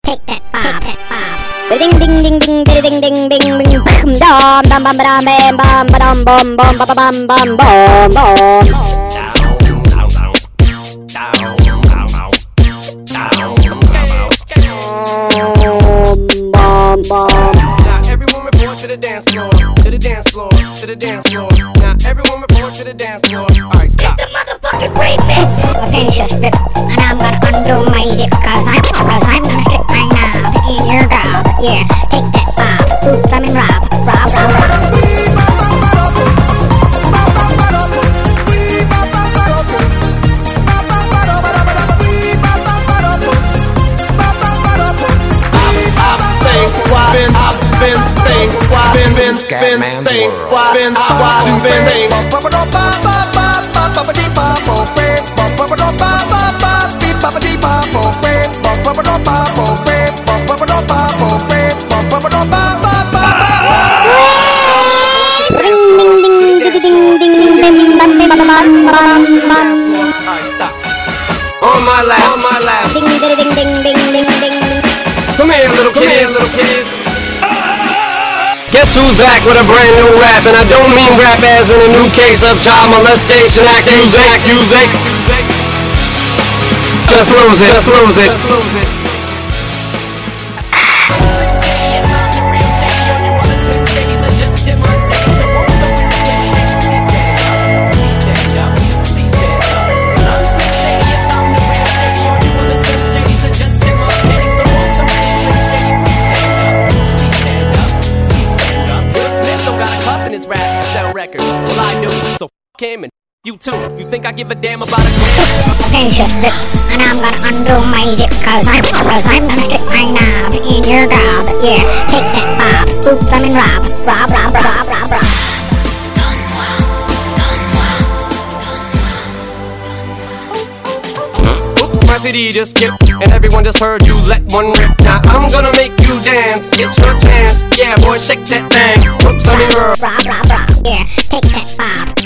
take that bob, ding ding ding ding ding ding ding ding ding bam dum bam bam bam bam bam bam bam bam bam bam bam bam. Now every woman report to the dance floor, to the dance floor, to the dance floor. Now every woman report to the dance floor. Alright, stop. It's a motherfucking remix. Attention, and I'm gonna undo my dick, cause I'm gonna stick my knob in your gob. Yeah, take that bob. Oops, I'm in rob. On my lap. Ding ding ding ding ding ding ding. Come here, little kids. Guess who's back with a brand new rap? And I don't mean rap as in a new case of child molestation accusation. Just lose it. Well, I do, so f*** him and you too. You think I give a damn about a gram? Attention, and I'm gonna undo my dick, cause I'm gonna stick my knob in your gob. Yeah, take that bob. Oops, I'm in rob. Oops, my CD just skipped, and everyone just heard you let one rip. Now I'm gonna make you dance, get your chance. Yeah, boy, shake that thing. Oops, I'm in rob. Yeah, take that bob.